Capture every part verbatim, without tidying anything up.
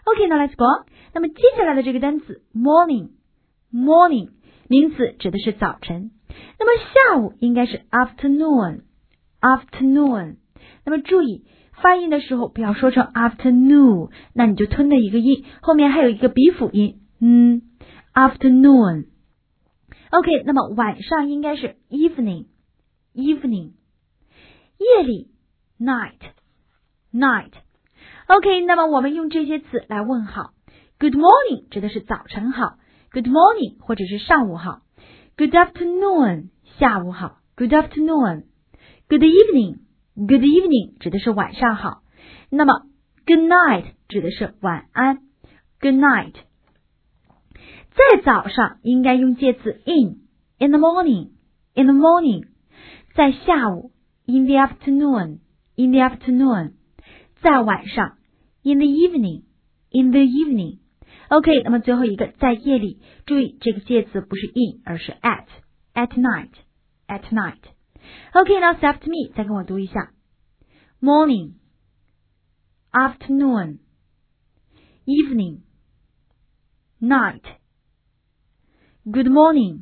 OK, now let's go on. 那么接下来的这个单词 morning, morning 名词指的是早晨。那么下午应该是 afternoon, afternoon。那么注意发音的时候不要说成 afternoon， 那你就吞的一个音，后面还有一个鼻辅音，嗯 ，afternoon。OK, 那么晚上应该是 evening, evening。夜里 night, night。OK, 那么我们用这些词来问好。Good morning 指的是早晨好 ，Good morning 或者是上午好。Good afternoon 下午好 ，Good afternoon。Good evening。Good evening 指的是晚上好，那么 Good night 指的是晚安 Good night。 在早上应该用介词 in in the morning in the morning。 在下午 in the afternoon in the afternoon。 在晚上 in the evening in the evening。 OK, 那么最后一个在夜里，注意这个介词不是 in 而是 at at night at night。OK, now say after me, 再跟我读一下。Morning, afternoon, evening, night. Good morning,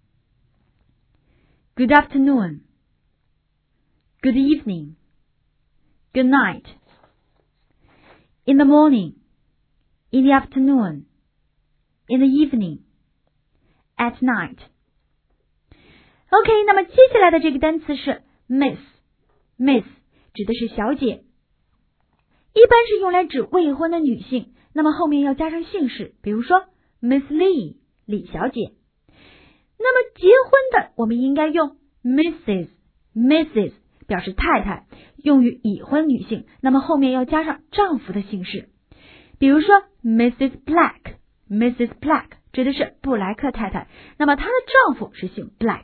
good afternoon, good evening, good night. In the morning, in the afternoon, in the evening, at night.OK, 那么接下来的这个单词是 Miss, Miss 指的是小姐，一般是用来指未婚的女性，那么后面要加上姓氏，比如说 Miss Lee 李小姐。那么结婚的我们应该用 Missus, Missus 表示太太，用于已婚女性，那么后面要加上丈夫的姓氏，比如说 Missus Black, Missus Black 指的是布莱克太太，那么她的丈夫是姓 Black。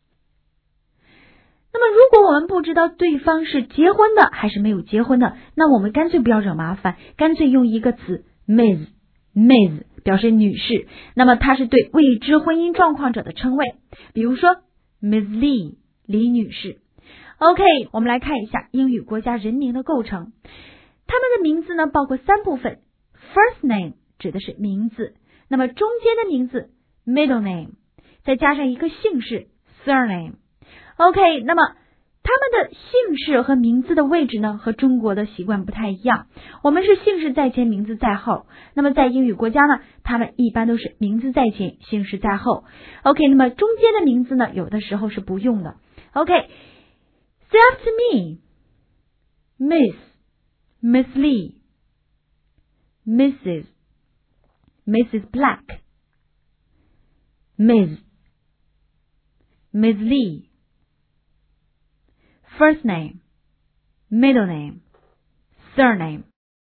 那么如果我们不知道对方是结婚的还是没有结婚的，那我们干脆不要惹麻烦，干脆用一个词 Miss, Miss 表示女士，那么它是对未知婚姻状况者的称谓，比如说 Miss Lee 李女士。 OK, 我们来看一下英语国家人名的构成，他们的名字呢包括三部分。 First name 指的是名字，那么中间的名字 middle name， 再加上一个姓氏 surname。OK, 那么他们的姓氏和名字的位置呢，和中国的习惯不太一样。我们是姓氏在前，名字在后。那么在英语国家呢，他们一般都是名字在前，姓氏在后。OK, 那么中间的名字呢，有的时候是不用的。OK, say after me. Miss, Miss Lee, Missus, Missus Black, Miss, Miss Lee.First name, middle name, surname.